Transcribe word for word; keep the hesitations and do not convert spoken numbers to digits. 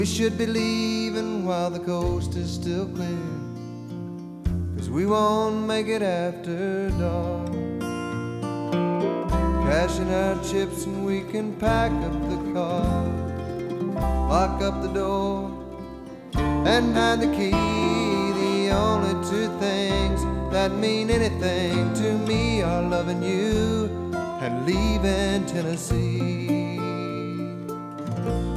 We should be leaving while the coast is still clear, 'cause we won't make it after dark. Cashing our chips and we can pack up the car, lock up the door and hide the key. The only two things that mean anything to me are loving you and leaving Tennessee.